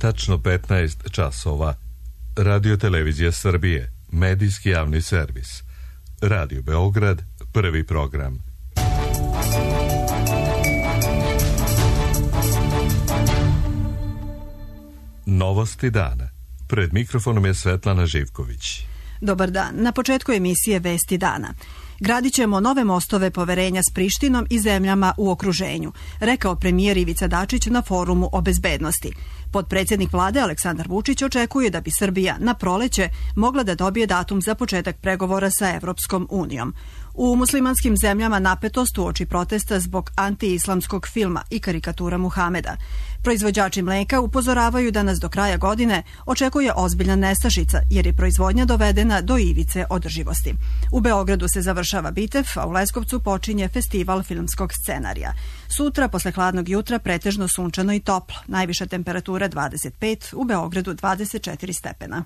tačno 15 časova. Radio Televizija Srbije, medijski javni servis. Radio Beograd, prvi program. Novosti dana. Pred mikrofonom je Svetlana Živković. Dobar dan. Na početku emisije Vesti dana. Gradit ćemo nove mostove poverenja s Prištinom i zemljama u okruženju, rekao premijer Ivica Dačić na forumu o bezbednosti. Potpredsjednik vlade Aleksandar Vučić očekuje da bi Srbija na proleće mogla da dobije datum za početak pregovora sa Evropskom unijom. U muslimanskim zemljama napetost uoči protesta zbog anti-islamskog filma i karikatura Muhameda. Proizvođači mleka upozoravaju da nas do kraja godine očekuje ozbiljna nestašica jer je proizvodnja dovedena do ivice održivosti. U Beogradu se završava Bitev, a u Leskovcu počinje festival filmskog scenarija. Sutra, posle hladnog jutra, pretežno sunčano i toplo. Najviša temperatura 25, u Beogradu 24 stepena.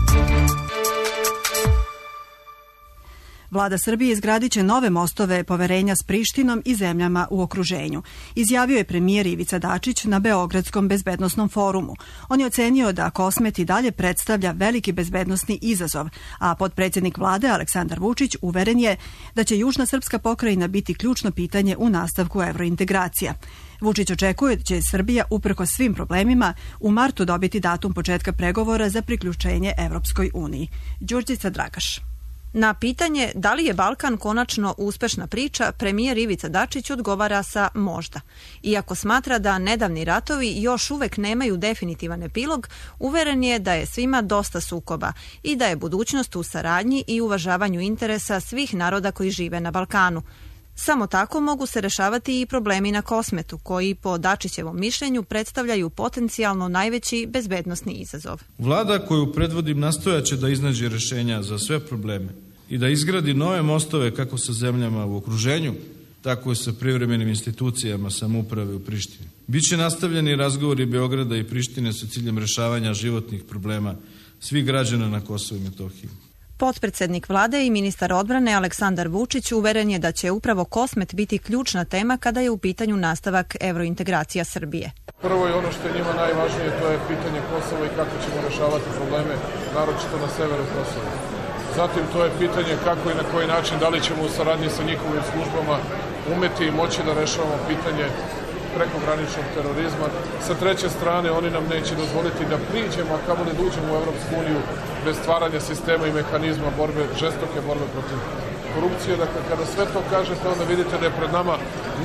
Vlada Srbije izgradit će nove mostove poverenja s Prištinom i zemljama u okruženju, izjavio je premijer Ivica Dačić na Beogradskom bezbednosnom forumu. On je ocenio da Kosmet i dalje predstavlja veliki bezbednosni izazov, a potpredsjednik vlade Aleksandar Vučić uveren je da će južna srpska pokrajina biti ključno pitanje u nastavku evrointegracija. Vučić očekuje da će Srbija, uprkos svim problemima, u martu dobiti datum početka pregovora za priključenje Evropskoj uniji. Đurđica Dragaš. Na pitanje da li je Balkan konačno uspešna priča, premijer Ivica Dačić odgovara sa možda. Iako smatra da nedavni ratovi još uvek nemaju definitivan epilog, uveren je da je svima dosta sukoba i da je budućnost u saradnji i uvažavanju interesa svih naroda koji žive na Balkanu. Samo tako mogu se rešavati i problemi na Kosmetu, koji po Dačićevom mišljenju predstavljaju potencijalno najveći bezbednosni izazov. Vlada koju predvodim nastojaće da iznađe rešenja za sve probleme i da izgradi nove mostove kako sa zemljama u okruženju, tako i sa privremenim institucijama samouprave u Prištini. Biće nastavljeni razgovori Beograda i Prištine sa ciljem rešavanja životnih problema svih građana na Kosovu i Metohiji. Potpredsjednik vlade i ministar odbrane Aleksandar Vučić uveren je da će upravo Kosmet biti ključna tema kada je u pitanju nastavak evrointegracija Srbije. Prvo je ono što je njima najvažnije, to je pitanje Kosova i kako ćemo rešavati probleme, naročito na severu Kosova. Zatim to je pitanje kako i na koji način, da li ćemo u saradnji sa njihovim službama umeti i moći da rešavamo pitanje prekograničnog terorizma. Sa treće strane, oni nam neće dozvoliti da priđemo, a kamoli da uđemo u Evropsku uniju bez stvaranja sistema i mehanizma borbe, žestoke borbe protiv korupcije. Dakle, kada sve to kažete, onda vidite da je pred nama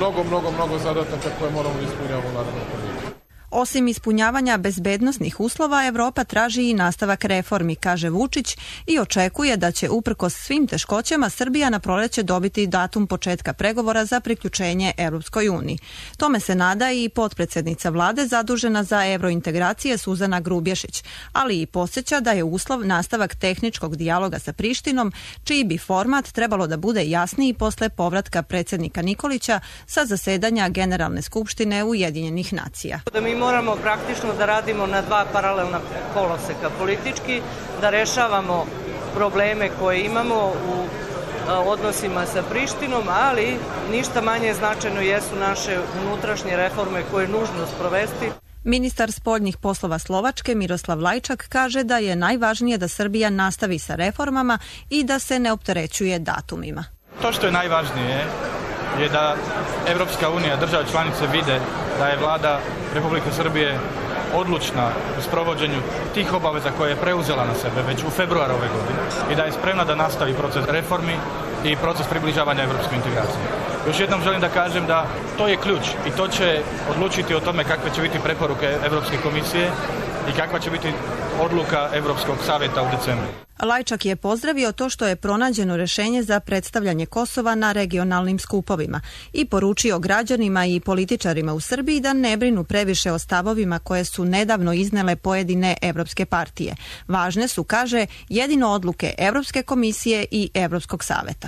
mnogo zadataka koje moramo da ispunjavamo u narednom periodu. Osim ispunjavanja bezbednosnih uslova, Evropa traži i nastavak reformi, kaže Vučić, i očekuje da će uprkos svim teškoćama Srbija na proleće dobiti datum početka pregovora za priključenje Evropskoj uniji. Tome se nada i potpredsjednica vlade zadužena za evrointegracije Suzana Grubješić, ali i podsjeća da je uslov nastavak tehničkog dijaloga sa Prištinom, čiji bi format trebalo da bude jasniji posle povratka predsjednika Nikolića sa zasedanja Generalne skupštine Ujedinjenih nacija. Moramo praktično da radimo na dva paralelna koloseka. Politički da rešavamo probleme koje imamo u odnosima sa Prištinom, ali ništa manje značajno jesu naše unutrašnje reforme koje je nužno sprovesti. Ministar spoljnih poslova Slovačke Miroslav Lajčak kaže da je najvažnije da Srbija nastavi sa reformama i da se ne opterećuje datumima. To što je najvažnije je da Evropska unija, države članice vide da je vlada Republike Srbije odlučna u sprovođenju tih obaveza koje je preuzela na sebe već u februaru ove godine i da je spremna da nastavi proces reformi i proces približavanja evropskoj integraciji. Još jednom želim da kažem da to je ključ i to će odlučiti o tome kakve će biti preporuke Evropske komisije i kakva će biti odluka Evropskog savjeta u decembru. Lajčak je pozdravio to što je pronađeno rešenje za predstavljanje Kosova na regionalnim skupovima i poručio građanima i političarima u Srbiji da ne brinu previše o stavovima koje su nedavno iznele pojedine evropske partije. Važne su, kaže, jedino odluke Evropske komisije i Evropskog savjeta.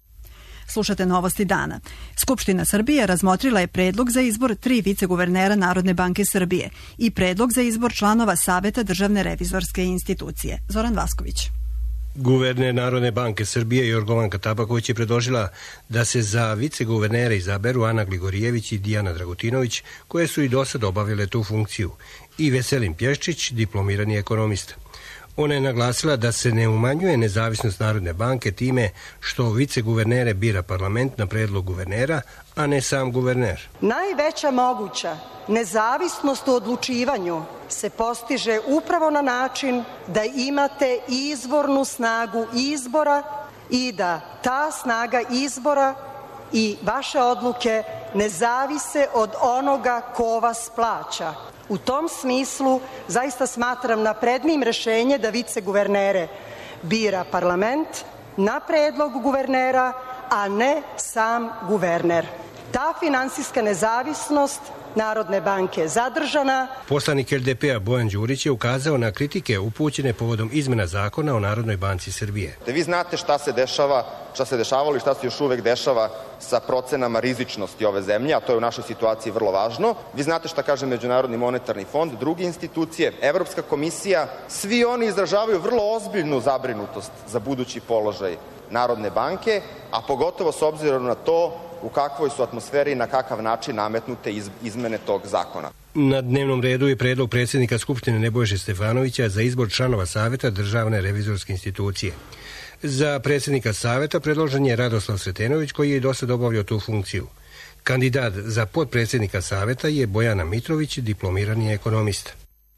Slušate novosti dana. Skupština Srbije razmotrila je predlog za izbor 3 viceguvernera Narodne banke Srbije i predlog za izbor članova Saveta državne revizorske institucije. Zoran Vasković. Guverner Narodne banke Srbije Jorgovanka Tabaković je predložila da se za viceguvernere izaberu Ana Gligorijević i Dijana Dragutinović, koje su i dosad obavile tu funkciju, i Veselin Pješčić, diplomirani ekonomista. Ona je naglasila da se ne umanjuje nezavisnost Narodne banke time što viceguvernere bira parlament na predlog guvernera, a ne sam guverner. Najveća moguća nezavisnost u odlučivanju se postiže upravo na način da imate izvornu snagu izbora i da ta snaga izbora i vaše odluke ne zavise od onoga ko vas plaća. U tom smislu zaista smatram naprednijim rešenje da viceguvernere bira parlament na predlog guvernera, a ne sam guverner. Ta finansijska nezavisnost Narodne banke je zadržana. Poslanik LDP-a Bojan Đurić je ukazao na kritike upućene povodom izmena zakona o Narodnoj banci Srbije. Da vi znate šta se dešavalo i šta se još uvek dešava sa procenama rizičnosti ove zemlje, a to je u našoj situaciji vrlo važno. Vi znate šta kaže Međunarodni monetarni fond, druge institucije, Evropska komisija, svi oni izražavaju vrlo ozbiljnu zabrinutost za budući položaj Narodne banke, a pogotovo s obzirom na to u kakvoj su atmosferi i na kakav način nametnute izmene tog zakona. Na dnevnom redu je predlog predsjednika Skupštine Nebojše Stefanovića za izbor članova Saveta Državne revizorske institucije. Za predsjednika Saveta predložen je Radoslav Sretenović, koji je dosad obavljao tu funkciju. Kandidat za potpredsjednika Saveta je Bojana Mitrović, diplomirani ekonomista.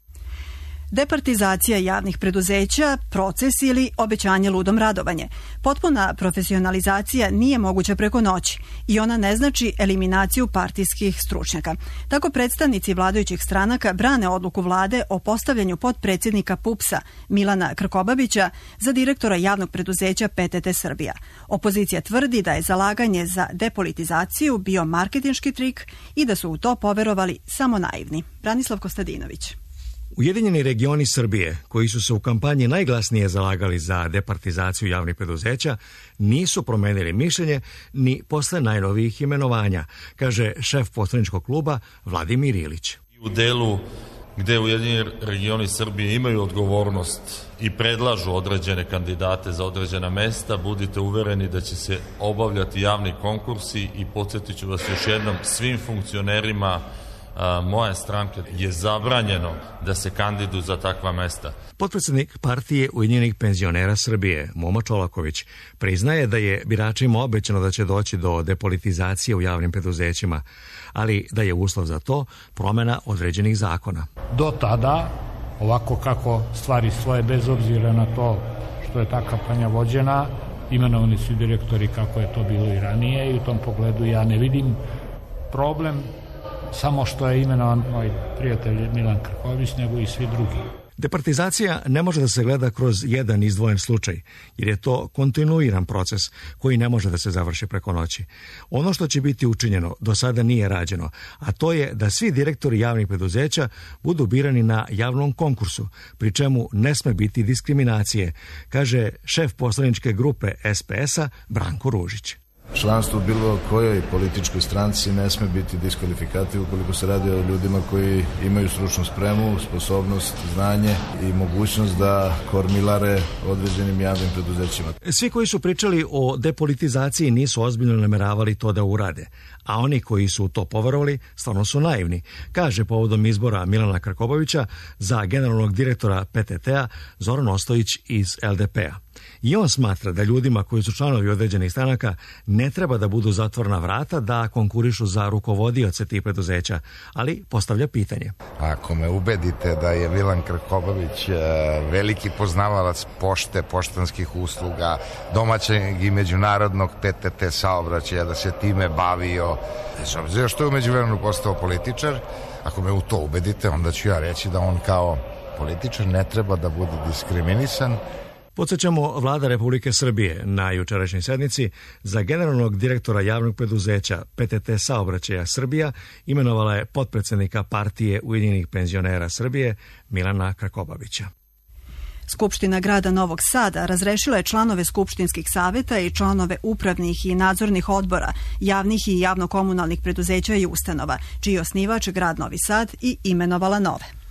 Departizacija javnih preduzeća, proces ili obećanje ludom radovanje. Potpuna profesionalizacija nije moguća preko noći i ona ne znači eliminaciju partijskih stručnjaka. Tako predstavnici vladajućih stranaka brane odluku vlade o postavljanju potpredsjednika PUPS-a Milana Krkobabića za direktora javnog preduzeća PTT Srbija. Opozicija tvrdi da je zalaganje za depolitizaciju bio marketinški trik i da su u to poverovali samo naivni. Branislav Kostadinović. Ujedinjeni regioni Srbije, koji su se u kampanji najglasnije zalagali za departizaciju javnih preduzeća, nisu promenili mišljenje ni posle najnovijih imenovanja, kaže šef poslaničkog kluba Vladimir Ilić. U delu gde Ujedinjeni regioni Srbije imaju odgovornost i predlažu određene kandidate za određena mesta, budite uvereni da će se obavljati javni konkursi i podsjetit ću vas još jednom, svim funkcionerima moje stranke je zabranjeno da se kandiduju za takva mesta. Potpredsjednik partije Ujedinjenih penzionera Srbije, Momo Čolaković, priznaje da je biračima obećano da će doći do depolitizacije u javnim preduzećima, ali da je uslov za to promjena određenih zakona. Do tada, ovako kako stvari stoje, bez obzira na to što je ta kampanja vođena, imenovani su direktori kako je to bilo i ranije i u tom pogledu ja ne vidim problem samo što je imenovan moj prijatelj Milan Krković, nego i svi drugi. Departizacija ne može da se gleda kroz jedan izdvojen slučaj, jer je to kontinuiran proces koji ne može da se završi preko noći. Ono što će biti učinjeno do sada nije rađeno, a to je da svi direktori javnih preduzeća budu birani na javnom konkursu, pri čemu ne sme biti diskriminacije, kaže šef poslaničke grupe SPS-a Branko Ružić. Članstvo u bilo kojoj političkoj stranci ne sme biti diskvalifikativ ukoliko se radi o ljudima koji imaju stručnu spremu, sposobnost, znanje i mogućnost da kormilare određenim javnim preduzećima. Svi koji su pričali o depolitizaciji nisu ozbiljno nameravali to da urade, a oni koji su u to poverovali stvarno su naivni, kaže povodom izbora Milana Krkobabića za generalnog direktora PTT-a Zoran Ostojić iz LDP-a. I on smatra da ljudima koji su članovi određenih stranaka ne treba da budu zatvorna vrata da konkurišu za rukovodioce tih preduzeća, ali postavlja pitanje. Ako me ubedite da je Milan Krkobabić veliki poznavalac pošte, poštanskih usluga, domaćeg i međunarodnog PTT saobraćaja, da se time bavio, bez obzira što je u međuvremenu postao političar, ako me u to ubedite, onda ću ja reći da on kao političar ne treba da bude diskriminisan. Podsjećamo, vlada Republike Srbije na jučerašnjoj sednici za generalnog direktora javnog preduzeća PTT saobraćaja Srbija imenovala je potpredsjednika partije Ujedinjenih penzionera Srbije Milana Krkobabića. Skupština grada Novog Sada razrešila je članove skupštinskih saveta i članove upravnih i nadzornih odbora javnih i javno-komunalnih preduzeća i ustanova, čiji je osnivač grad Novi Sad, i imenovala nove.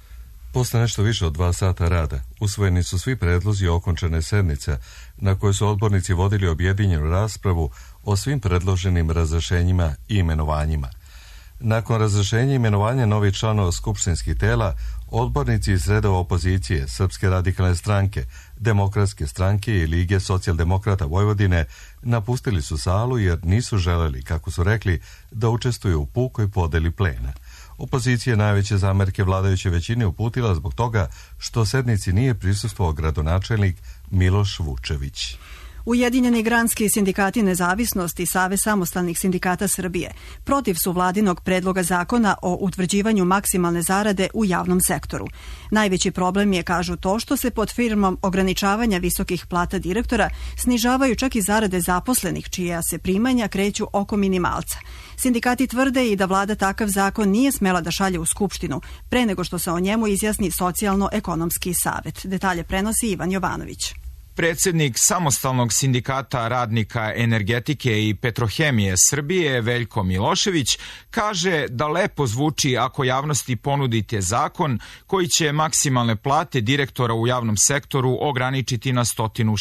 Posle nešto više od 2 sata rada, usvojeni su svi predlozi okončane sednice, na kojoj su odbornici vodili objedinjenu raspravu o svim predloženim razrešenjima i imenovanjima. Nakon razrešenja i imenovanja novih članova skupštinskih tela, odbornici iz redova opozicije, Srpske radikalne stranke, Demokratske stranke i Lige socijaldemokrata Vojvodine napustili su salu jer nisu želeli, kako su rekli, da učestvuju u pukoj podeli plena. Opozicija najveće zamerke vladajuće većine uputila zbog toga što sednici nije prisustvovao gradonačelnik Miloš Vučević. Ujedinjeni granski sindikati Nezavisnost i Savez samostalnih sindikata Srbije protiv su vladinog predloga zakona o utvrđivanju maksimalne zarade u javnom sektoru. Najveći problem je, kažu, to što se pod firmom ograničavanja visokih plata direktora snižavaju čak i zarade zaposlenih, čija se primanja kreću oko minimalca. Sindikati tvrde i da vlada takav zakon nije smela da šalje u Skupštinu pre nego što se o njemu izjasni Socijalno-ekonomski savet. Detalje prenosi Ivan Jovanović. Predsjednik Samostalnog sindikata radnika energetike i petrohemije Srbije, Veljko Milošević, kaže da lepo zvuči ako javnosti ponudite zakon koji će maksimalne plate direktora u javnom sektoru ograničiti na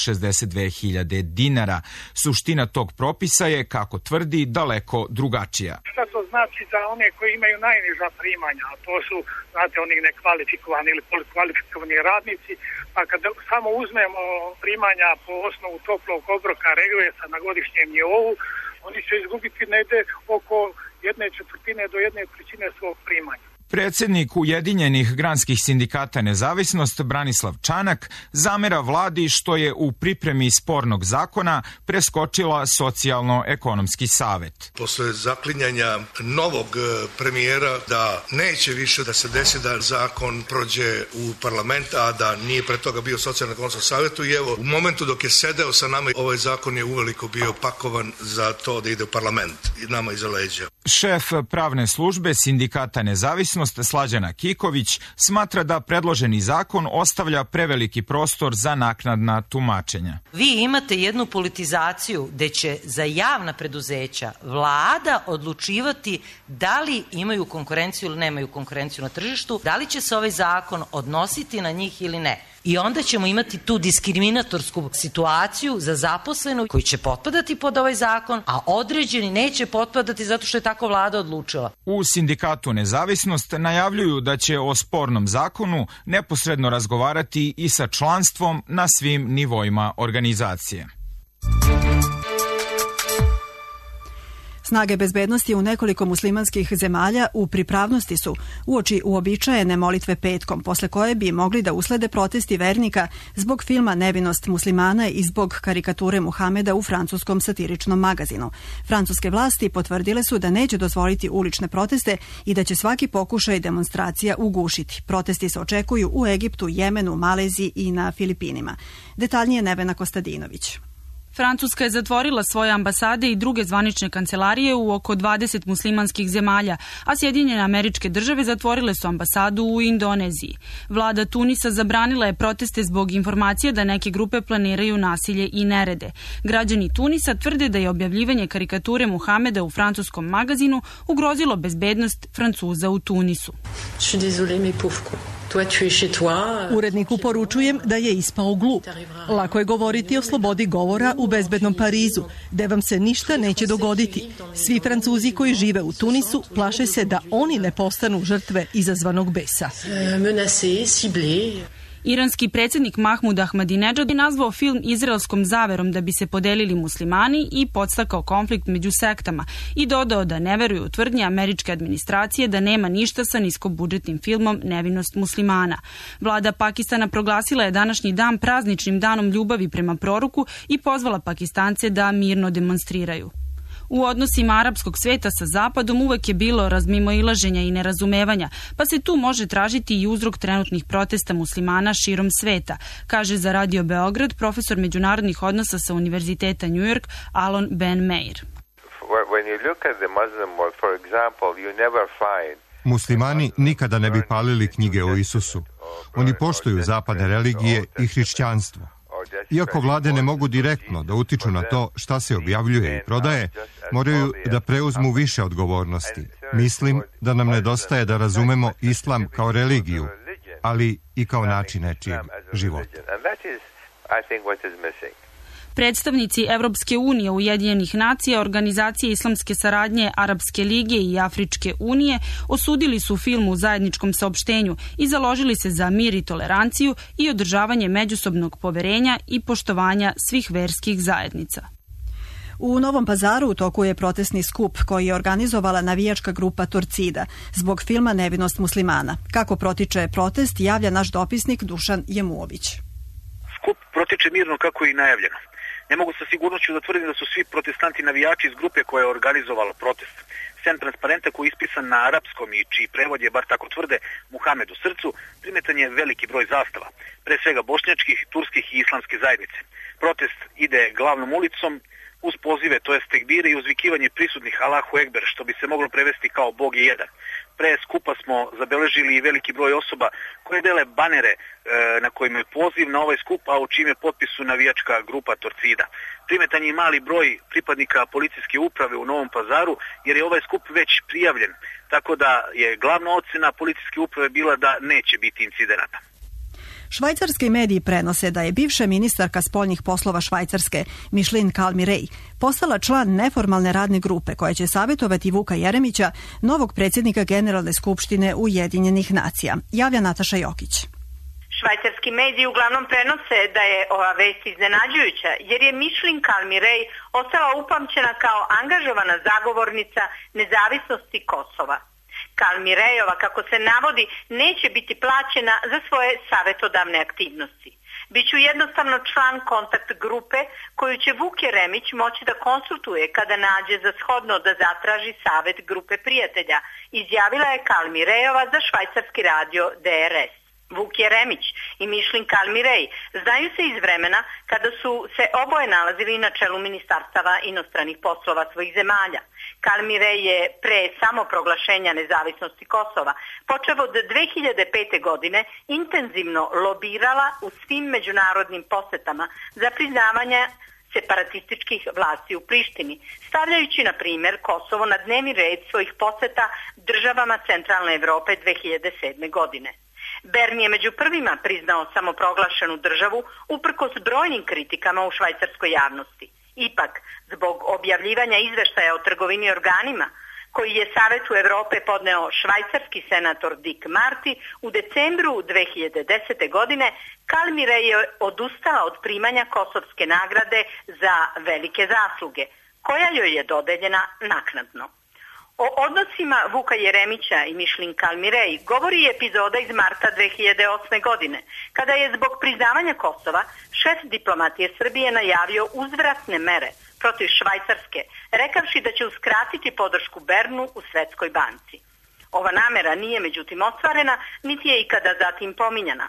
162.000 dinara. Suština tog propisa je, kako tvrdi, daleko drugačija. Šta to znači za one koji imaju najniža primanja, a to su, znate, oni nekvalifikovani ili polikvalifikovani radnici, pa kada samo uzmemo primanja po osnovu toplog obroka regresa na godišnjem nivou, oni će izgubiti negde oko 1/4 do 1/3 svog primanja. Predsjednik Ujedinjenih granskih sindikata Nezavisnost Branislav Čanak zamera vladi što je u pripremi spornog zakona preskočila Socijalno-ekonomski savet. Posle zaklinjanja novog premijera da neće više da se desi da zakon prođe u parlament, a da nije pre toga bio Socijalno-ekonomskom savetu, i evo, u momentu dok je sedeo sa nama, ovaj zakon je uveliko bio pakovan za to da ide u parlament i nama iza leđa. Šef pravne službe sindikata Nezavisnost Slađana Kiković smatra da predloženi zakon ostavlja preveliki prostor za naknadna tumačenja. Vi imate jednu politizaciju gde će za javna preduzeća vlada odlučivati da li imaju konkurenciju ili nemaju konkurenciju na tržištu, da li će se ovaj zakon odnositi na njih ili ne. I onda ćemo imati tu diskriminatorsku situaciju za zaposlenu koji će potpadati pod ovaj zakon, a određeni neće potpadati zato što je tako vlada odlučila. U sindikatu Nezavisnost najavljuju da će o spornom zakonu neposredno razgovarati i sa članstvom na svim nivoima organizacije. Snage bezbednosti u nekoliko muslimanskih zemalja u pripravnosti su uoči uobičajene molitve petkom, posle koje bi mogli da uslede protesti vernika zbog filma Nevinost muslimana i zbog karikature Muhameda u francuskom satiričnom magazinu. Francuske vlasti potvrdile su da neće dozvoliti ulične proteste i da će svaki pokušaj demonstracija ugušiti. Protesti se očekuju u Egiptu, Jemenu, Maleziji i na Filipinima. Detaljnije Nevena Kostadinović. Francuska je zatvorila svoje ambasade i druge zvanične kancelarije u oko 20 muslimanskih zemalja, a Sjedinjene Američke Države zatvorile su ambasadu u Indoneziji. Vlada Tunisa zabranila je proteste zbog informacije da neke grupe planiraju nasilje i nerede. Građani Tunisa tvrde da je objavljivanje karikature Muhameda u francuskom magazinu ugrozilo bezbednost Francuza u Tunisu. Uredniku poručujem da je ispao glup. Lako je govoriti o slobodi govora u bezbednom Parizu, gde vam se ništa neće dogoditi. Svi Francuzi koji žive u Tunisu plaše se da oni ne postanu žrtve izazvanog besa. Iranski predsjednik Mahmud Ahmadinejad je nazvao film izraelskom zaverom da bi se podelili muslimani i podstakao konflikt među sektama i dodao da ne veruju u tvrdnje američke administracije da nema ništa sa niskobudžetnim filmom Nevinost muslimana. Vlada Pakistana proglasila je današnji dan prazničnim danom ljubavi prema proroku i pozvala Pakistance da mirno demonstriraju. U odnosima arapskog sveta sa Zapadom uvek je bilo razmimoilaženja i nerazumevanja, pa se tu može tražiti i uzrok trenutnih protesta muslimana širom sveta, kaže za Radio Beograd profesor međunarodnih odnosa sa Univerziteta New York Alon Ben Meir. Muslimani nikada ne bi palili knjige o Isusu. Oni poštuju zapadne religije i hrišćanstvo. Iako vlade ne mogu direktno da utiču na to šta se objavljuje i prodaje, moraju da preuzmu više odgovornosti. Mislim da nam nedostaje da razumemo islam kao religiju, ali i kao način nečijeg života. Predstavnici Evropske unije, Ujedinjenih nacija, Organizacije islamske saradnje, Arapske lige i Afričke unije osudili su film u zajedničkom saopštenju i založili se za mir i toleranciju i održavanje međusobnog poverenja i poštovanja svih verskih zajednica. U Novom Pazaru u toku je protestni skup koji je organizovala navijačka grupa Torcida zbog filma Nevinost muslimana. Kako protiče protest, javlja naš dopisnik Dušan Jemuović. Skup protiče mirno kako je i najavljeno. Ne mogu sa sigurnošću da tvrdim da su svi protestanti navijači iz grupe koja je organizovala protest. Sem transparenta koji je ispisan na arapskom i čiji prevod je, bar tako tvrde, Muhamed u srcu, primetan je veliki broj zastava, pre svega bošnjačkih, turskih i islamske zajednice. Protest ide glavnom ulicom uz pozive, to jest tekbire i uzvikivanje prisutnih Allahu Ekber, što bi se moglo prevesti kao Bog je jedan. Pre skupa smo zabeležili i veliki broj osoba koje dele banere na kojima je poziv na ovaj skup, a u čijem je potpisu navijačka grupa Torcida. Primetan je i mali broj pripadnika policijske uprave u Novom Pazaru, jer je ovaj skup već prijavljen, tako da je glavna ocena policijske uprave bila da neće biti incidenata. Švajcarski mediji prenose da je bivša ministarka spoljnih poslova Švajcarske, Micheline Kalmi-Rey, postala član neformalne radne grupe koja će savjetovati Vuka Jeremića, novog predsjednika Generalne skupštine Ujedinjenih nacija, javlja Nataša Jokić. Švajcarski mediji uglavnom prenose da je ova vest iznenađujuća, jer je Micheline Kalmi-Rey ostala upamćena kao angažovana zagovornica nezavisnosti Kosova. Kalmi-Rejova, kako se navodi, neće biti plaćena za svoje savjetodavne aktivnosti. Biću jednostavno član kontakt grupe koju će Vuk Jeremić moći da konsultuje kada nađe za shodno da zatraži savjet grupe prijatelja, izjavila je Kalmi-Rejova za švajcarski radio DRS. Vuk Jeremić i Micheline Kalmi-Rey znaju se iz vremena kada su se oboje nalazili na čelu ministarstava inostranih poslova svojih zemalja. Kalmi-Rey je pre samoproglašenja nezavisnosti Kosova, počev od 2005. godine, intenzivno lobirala u svim međunarodnim posetama za priznavanje separatističkih vlasti u Prištini, stavljajući, na primjer, Kosovo na dnevni red svojih poseta državama Centralne Evrope 2007. godine. Bern je među prvima priznao samoproglašenu državu uprkos brojnim kritikama u švajcarskoj javnosti. Ipak, zbog objavljivanja izveštaja o trgovini organima, koji je Savetu Evrope podneo švajcarski senator Dick Marty u decembru 2010. godine, Kalmi-Rey je odustala od primanja kosovske nagrade za velike zasluge, koja joj je dodeljena naknadno. O odnosima Vuka Jeremića i Micheline Kalmi-Rey govori i epizoda iz marta 2008. godine, kada je zbog priznavanja Kosova šef diplomatije Srbije najavio uzvratne mere protiv Švajcarske, rekavši da će uskratiti podršku Bernu u Svetskoj banci. Ova namera nije međutim ostvarena, niti je ikada zatim pominjana.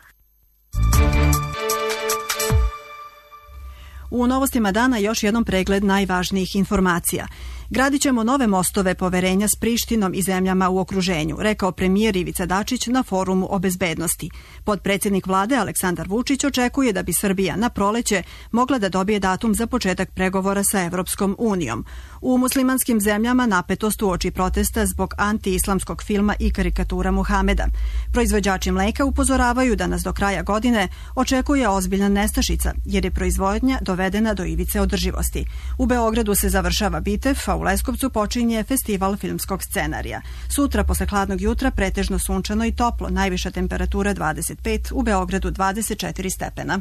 U novostima dana još jednom pregled najvažnijih informacija. Gradit ćemo nove mostove poverenja s Prištinom i zemljama u okruženju, rekao premijer Ivica Dačić na forumu o bezbednosti. Potpredsjednik vlade Aleksandar Vučić očekuje da bi Srbija na proleće mogla da dobije datum za početak pregovora sa Evropskom unijom. U muslimanskim zemljama napetost uoči protesta zbog anti-islamskog filma i karikatura Muhameda. Proizvođači mleka upozoravaju da nas do kraja godine očekuje ozbiljna nestašica, jer je proizvodnja dovedena do ivice održivosti. U Beogradu se završava Bitev, a u Leskovcu počinje festival filmskog scenarija. Sutra posle hladnog jutra pretežno sunčano i toplo, najviša temperatura 25, u Beogradu 24 stepena.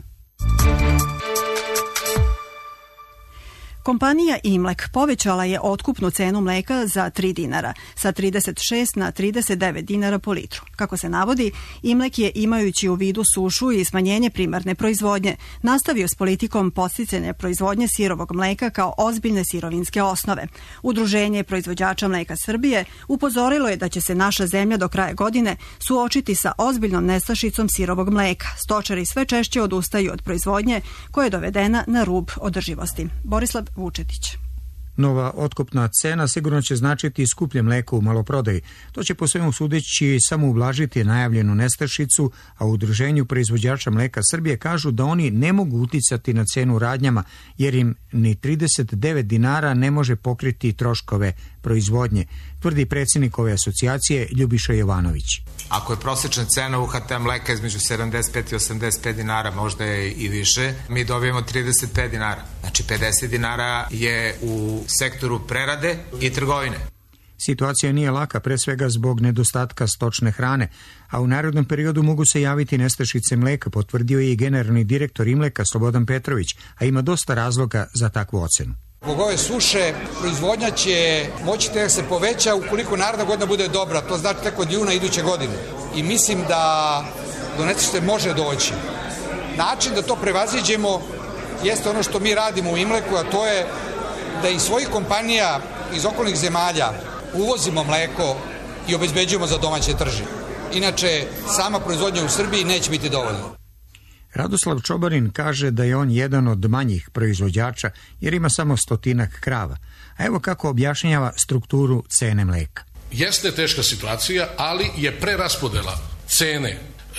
Kompanija Imlek povećala je otkupnu cenu mleka za 3 dinara, sa 36 na 39 dinara po litru. Kako se navodi, Imlek je, imajući u vidu sušu i smanjenje primarne proizvodnje, nastavio s politikom podsticanja proizvodnje sirovog mleka kao ozbiljne sirovinske osnove. Udruženje proizvođača mleka Srbije upozorilo je da će se naša zemlja do kraja godine suočiti sa ozbiljnom nestašicom sirovog mleka. Stočari sve češće odustaju od proizvodnje koja je dovedena na rub održivosti. Borislav Vučetić. Nova otkupna cena sigurno će značiti skuplje mleko u maloprodaji. To će po svemu sudeći samo ublažiti najavljenu nestašicu, a u Udruženju proizvođača mleka Srbije kažu da oni ne mogu uticati na cenu radnjama, jer im ni 39 dinara ne može pokriti troškove proizvodnje, tvrdi predsjednik ove asocijacije Ljubiša Jovanović. Ako je prosječna cena UHT mleka između 75 i 85 dinara, možda je i više, mi dobijemo 35 dinara. Znači 50 dinara je u sektoru prerade i trgovine. Situacija nije laka, pre svega zbog nedostatka stočne hrane, a u narednom periodu mogu se javiti nestašice mleka, potvrdio je i generalni direktor Imleka Slobodan Petrović, a ima dosta razloga za takvu ocenu. Zbog ove suše proizvodnja će moći da se poveća ukoliko naredna godina bude dobra, to znači tek od juna iduće godine. I mislim da do nestašice može doći. Način da to prevaziđemo jeste ono što mi radimo u Imleku, a to je da iz svojih kompanija iz okolnih zemalja uvozimo mleko i obezbeđujemo za domaće tržište. Inače, sama proizvodnja u Srbiji neće biti dovoljna. Radoslav Čobarin kaže da je on jedan od manjih proizvođača jer ima samo 100 krava. A evo kako objašnjava strukturu cene mleka. Jeste teška situacija, ali je preraspodela cene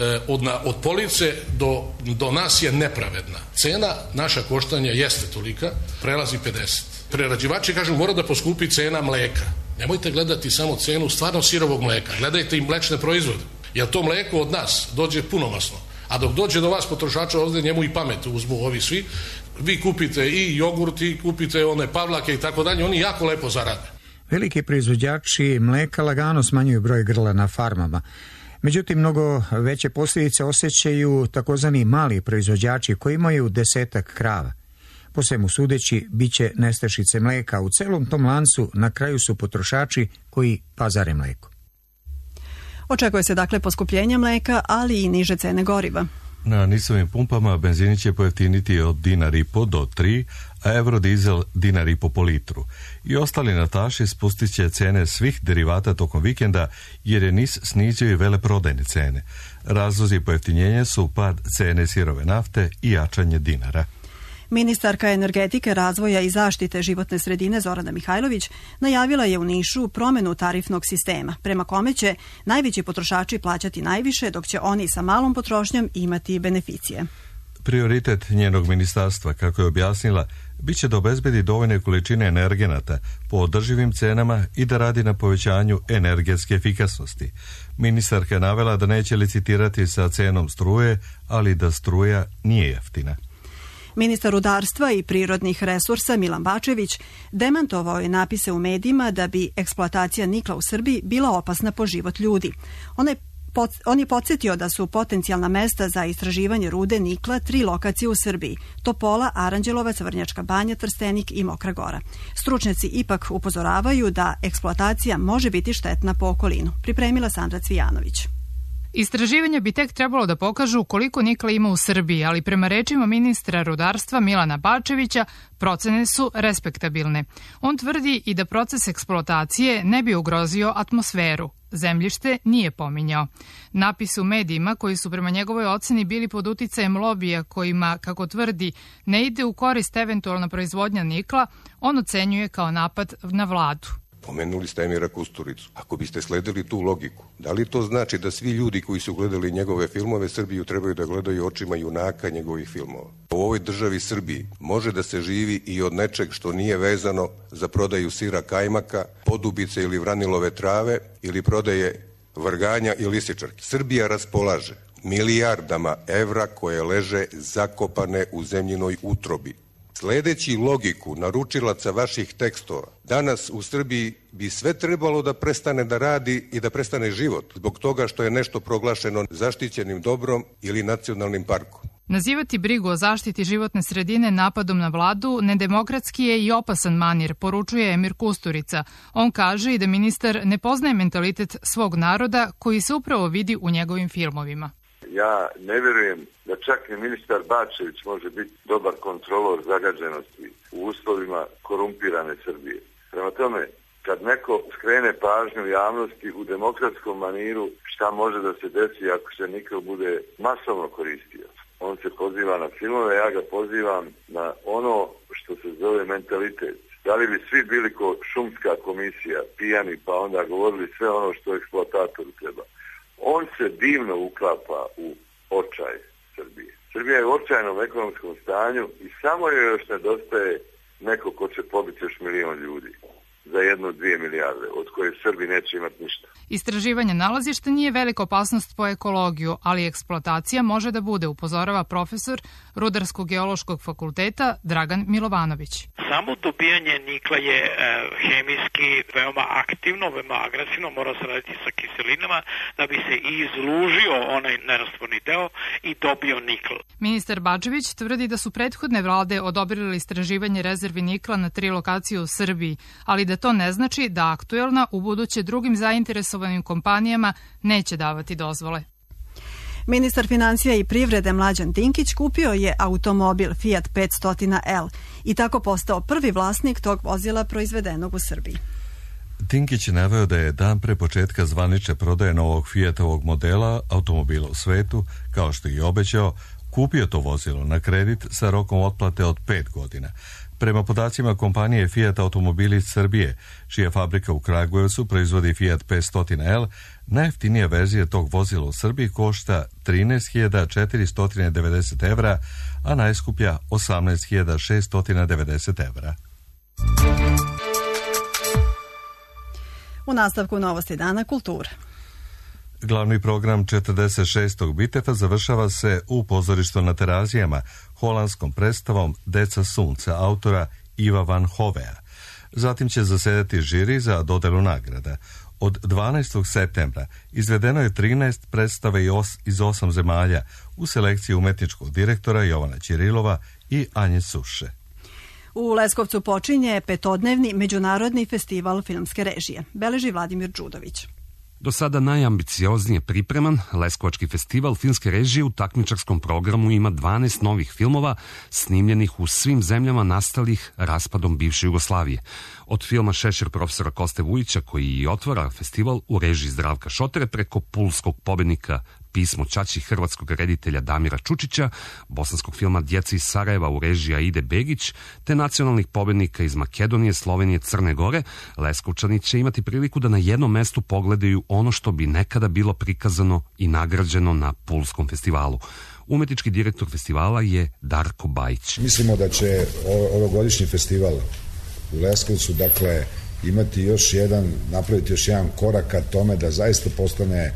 od police do nas je nepravedna. Cena naša koštanja jeste tolika, prelazi 50. Prerađivači kažu mora da poskupi cena mleka. Nemojte gledati samo cenu stvarno sirovog mleka, gledajte i mlečne proizvode, jer to mleko od nas dođe punomasno. A dok dođe do vas potrošača, ovdje njemu i pamet uzmu ovi svi. Vi kupite i jogurt, i kupite one pavlake i tako dalje, oni jako lepo zarade. Veliki proizvođači mleka lagano smanjuju broj grla na farmama. Međutim, mnogo veće posljedice osjećaju takozvani mali proizvođači koji imaju 10 krava. Po svemu sudeći, bit će nestašice mleka. U celom tom lancu na kraju su potrošači koji pazare mleko. Očekuje se dakle poskupljenje mleka, ali i niže cene goriva. Na nisovim pumpama benzini će pojeftiniti od $1,5 do 3, a eurodizel $1,5 po litru. I ostali naftaši spustit će cene svih derivata tokom vikenda jer je NIS snizio i veleprodajne cene. Razlozi pojeftinjenja su pad cene sirove nafte i jačanje dinara. Ministarka energetike, razvoja i zaštite životne sredine Zorana Mihajlović najavila je u Nišu promenu tarifnog sistema, prema kome će najveći potrošači plaćati najviše, dok će oni sa malom potrošnjom imati beneficije. Prioritet njenog ministarstva, kako je objasnila, bit će da obezbedi dovoljne količine energenata po održivim cenama i da radi na povećanju energetske efikasnosti. Ministarka je navela da neće licitirati sa cenom struje, ali da struja nije jeftina. Ministar rudarstva i prirodnih resursa Milan Bačević demantovao je napise u medijima da bi eksploatacija nikla u Srbiji bila opasna po život ljudi. On je podsjetio da su potencijalna mesta za istraživanje rude nikla 3 lokacije u Srbiji: Topola, Aranđelovac, Vrnjačka Banja, Trstenik i Mokra Gora. Stručnjaci ipak upozoravaju da eksploatacija može biti štetna po okolinu. Pripremila Sandra Cvijanović. Istraživanja bi tek trebalo da pokažu koliko nikla ima u Srbiji, ali prema rečima ministra rudarstva Milana Bačevića, procene su respektabilne. On tvrdi i da proces eksploatacije ne bi ugrozio atmosferu. Zemljište nije pominjao. Napisi u medijima koji su prema njegovoj oceni bili pod uticajem lobija kojima, kako tvrdi, ne ide u korist eventualna proizvodnja nikla, on ocenjuje kao napad na vladu. Pomenuli ste Emira Kusturicu. Ako biste sledili tu logiku, da li to znači da svi ljudi koji su gledali njegove filmove Srbiju trebaju da gledaju očima junaka njegovih filmova? U ovoj državi Srbiji može da se živi i od nečeg što nije vezano za prodaju sira kajmaka, podubice ili vranilove trave ili prodaje vrganja i lisičarki. Srbija raspolaže milijardama evra koje leže zakopane u zemljinoj utrobi. Sledeći logiku naručilaca vaših tekstova, danas u Srbiji bi sve trebalo da prestane da radi i da prestane život zbog toga što je nešto proglašeno zaštićenim dobrom ili nacionalnim parkom. Nazivati brigu o zaštiti životne sredine napadom na vladu nedemokratski je i opasan manir, poručuje Emir Kusturica. On kaže i da ministar ne poznaje mentalitet svog naroda koji se upravo vidi u njegovim filmovima. Ja ne vjerujem da čak i ministar Bačević može biti dobar kontrolor zagađenosti u uslovima korumpirane Srbije. Prema tome, kad neko skrene pažnju javnosti u demokratskom maniru šta može da se desi ako se nikl bude masovno koristio. On se poziva na filmove, ja ga pozivam na ono što se zove mentalitet. Da li bi svi bili ko šumska komisija, pijani, pa onda govorili sve ono što eksploatatoru treba. On se divno uklapa u očaj Srbije. Srbija je u očajnom ekonomskom stanju i samo joj još nedostaje neko ko će pobiti još 1 milion ljudi. za 1-2 milijarde, od koje Srbi neće imati ništa. Istraživanje nalazišta nije velika opasnost po ekologiju, ali eksploatacija može da bude, upozorava profesor Rudarsko-geološkog fakulteta Dragan Milovanović. Samo dobijanje nikla je hemijski veoma aktivno, veoma agresivno, mora se raditi sa kiselinama da bi se izlužio onaj nerastvorni deo i dobio nikl. Ministar Bačević tvrdi da su prethodne vlade odobrile istraživanje rezervi nikla na 3 lokacije u Srbiji, ali da to ne znači da aktuelna ubuduće drugim zainteresovanim kompanijama neće davati dozvole. Ministar financija i privrede Mlađan Dinkić kupio je automobil Fiat 500L i tako postao prvi vlasnik tog vozila proizvedenog u Srbiji. Dinkić je naveo da je dan pre početka zvanične prodaje novog Fiatovog modela automobila u svetu, kao što je i obećao, kupio to vozilo na kredit sa rokom otplate od 5 godina. Prema podacima kompanije Fiat Automobili iz Srbije, čija fabrika u Kragujevcu proizvodi Fiat 500L, najjeftinija verzija tog vozila u Srbiji košta 13.490 evra, a najskuplja 18.690 evra. U nastavku novosti dana kultura. Glavni program 46. Bitefa završava se u pozorištu na Terazijama, holandskom predstavom Deca sunca, autora Iva van Hovea. Zatim će zasedati žiri za dodelu nagrada. Od 12. septembra izvedeno je 13 predstava iz 8 zemalja u selekciji umetničkog direktora Jovana Ćirilova i Anje Suše. U Leskovcu počinje 5-dnevni međunarodni festival filmske režije, beleži Vladimir Đudović. Do sada najambicioznije pripreman, Leskovački festival filmske režije u takmičarskom programu ima 12 novih filmova snimljenih u svim zemljama nastalih raspadom bivše Jugoslavije. Od filma Šešir profesora Koste Vujića, koji i otvara festival u režiji Zdravka Šotere, preko pulskog pobednika Pismo ćaći hrvatskog reditelja Damira Čučića, bosanskog filma Djeca iz Sarajeva u režiji Aide Begić, te nacionalnih pobednika iz Makedonije, Slovenije, Crne Gore, Leskovčani će imati priliku da na jednom mestu pogledaju ono što bi nekada bilo prikazano i nagrađeno na Pulskom festivalu. Umetnički direktor festivala je Darko Bajić. Mislimo da će ovogodišnji festival u Leskovcu, dakle, napraviti još jedan korak ka tome da zaista postane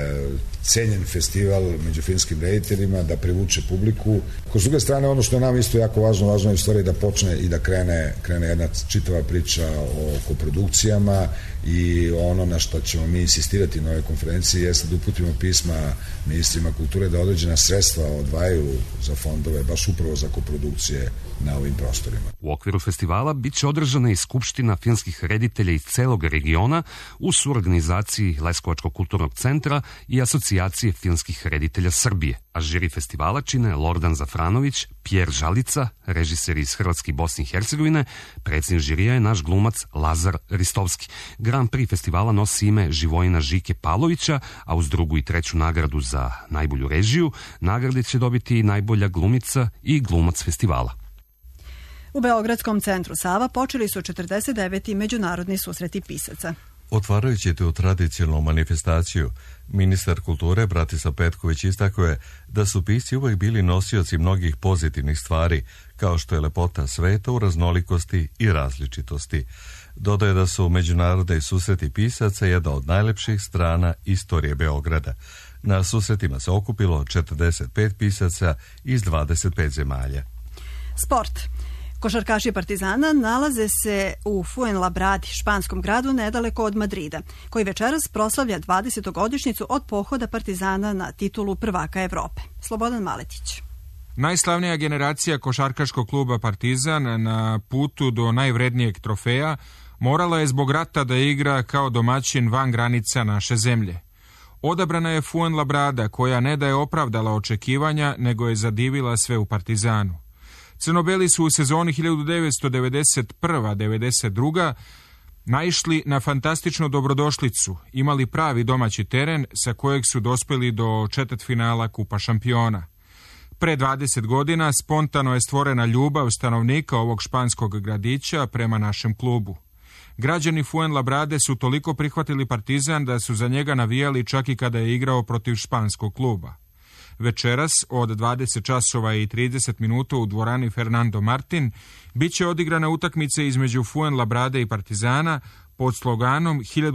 cenjen festival među filmskim rediteljima, da privuče publiku. S druge strane, ono što je nam isto jako važno je u stvari da počne i da krene jedna čitava priča o koprodukcijama i ono na što ćemo mi insistirati na ovoj konferenciji jeste da uputimo pisma ministrima kulture da određena sredstva odvajaju za fondove, baš upravo za koprodukcije na ovim prostorima. U okviru festivala bit će održana i skupština filmskih reditelja iz celog regiona u suorganizaciji Leskovačkog kulturnog centra i Asocijacije filmskih reditelja Srbije. A žiri festivala čine Lordan Zafranović, Pjer Žalica, režiser iz Hrvatske i Bosne i Hercegovine, predsjednik žirija je naš glumac Lazar Ristovski. Grand Prix festivala nosi ime Živojina Žike Pavlovića, a uz 2. i 3. nagradu za najbolju režiju, nagrade će dobiti i najbolja glumica i glumac festivala. U Beogradskom centru Sava počeli su 49. međunarodni susreti pisaca. Otvarajući tu tradicionalnu manifestaciju, ministar kulture Bratislav Petković istakao je da su pisci uvek bili nosioci mnogih pozitivnih stvari, kao što je lepota sveta u raznolikosti i različitosti. Dodaje da su međunarodni susreti pisaca jedna od najlepših strana istorije Beograda. Na susretima se okupilo 45 pisaca iz 25 zemalja. Sport. Košarkaši Partizana nalaze se u Fuenlabradi, španskom gradu nedaleko od Madrida, koji večeras proslavlja 20. godišnjicu od pohoda Partizana na titulu prvaka Evrope. Slobodan Maletić. Najslavnija generacija košarkaškog kluba Partizan na putu do najvrednijeg trofeja morala je zbog rata da igra kao domaćin van granica naše zemlje. Odabrana je Fuenlabrada, koja ne da je opravdala očekivanja, nego je zadivila sve u Partizanu. Crnobeli su u sezoni 1991-92 naišli na fantastičnu dobrodošlicu, imali pravi domaći teren sa kojeg su dospeli do četvrtfinala Kupa šampiona. Pre 20 godina spontano je stvorena ljubav stanovnika ovog španskog gradića prema našem klubu. Građani Fuenlabrade su toliko prihvatili Partizan da su za njega navijali čak i kada je igrao protiv španskog kluba. Večeras od 20 časova i 30 minuta u dvorani Fernando Martin biće odigrana utakmica između Fuenlabrade i Partizana pod sloganom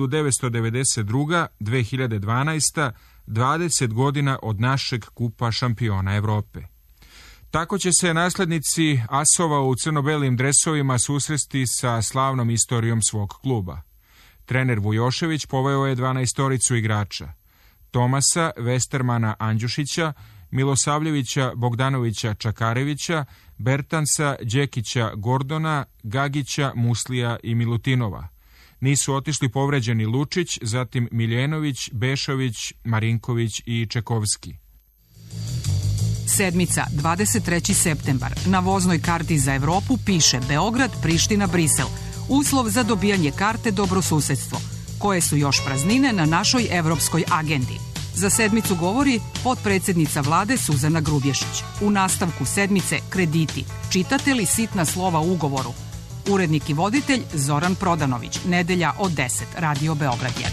1992-2012, 20 godina od našeg kupa šampiona Evrope. Tako će se naslednici asova u crno-belim dresovima susresti sa slavnom istorijom svog kluba. Trener Vujošević poveo je 12 igrača: Tomasa Vestermana Andjušića, Milosavljevića Bogdanovića Čakarevića, Bertansa Đekića Gordona, Gagića Muslija i Milutinova. Nisu otišli povređeni Lučić, zatim Miljenović, Bešović, Marinković i Čekovski. Sedmica, 23. septembar. Na voznoj karti za Evropu piše Beograd, Priština, Brisel. Uslov za dobijanje karte dobrosusedstvo. Koje su još praznine na našoj evropskoj agendi? Za sedmicu govori potpredsjednica vlade Suzana Grubješić. U nastavku sedmice krediti. Čitate li sitna slova u ugovoru? Urednik i voditelj Zoran Prodanović. Nedelja od 10. Radio Beograd 1.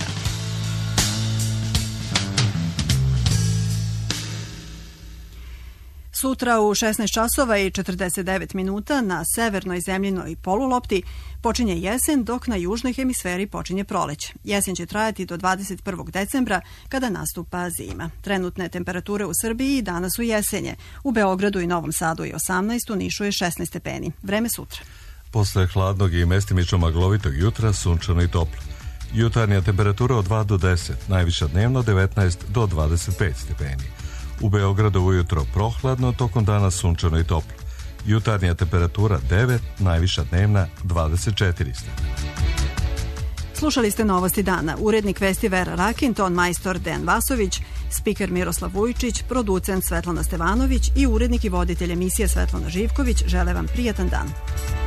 Sutra u 16 časova i 49 minuta na severnoj zemljinoj polulopti počinje jesen, dok na južnoj hemisferi počinje proleće. Jesen će trajati do 21. decembra kada nastupa zima. Trenutne temperature u Srbiji danas su jesenje. U Beogradu i Novom Sadu je 18, u Nišu je 16 stepeni. Vreme sutra. Posle hladnog i mestimično maglovitog jutra sunčano i toplo. Jutarnja temperatura od 2 do 10, najviša dnevno 19 do 25 stepeni. U Beogradu ujutro prohladno, tokom dana sunčano i toplo. Jutarnja temperatura 9, najviša dnevna 24 stepeni. Slušali ste novosti dana. Urednik vesti Vera Rakin, ton majstor Dejan Vasović, spiker Miroslav Vujčić, producent Svetlana Stevanović i urednik i voditelj emisije Svetlana Živković žele vam prijatan dan.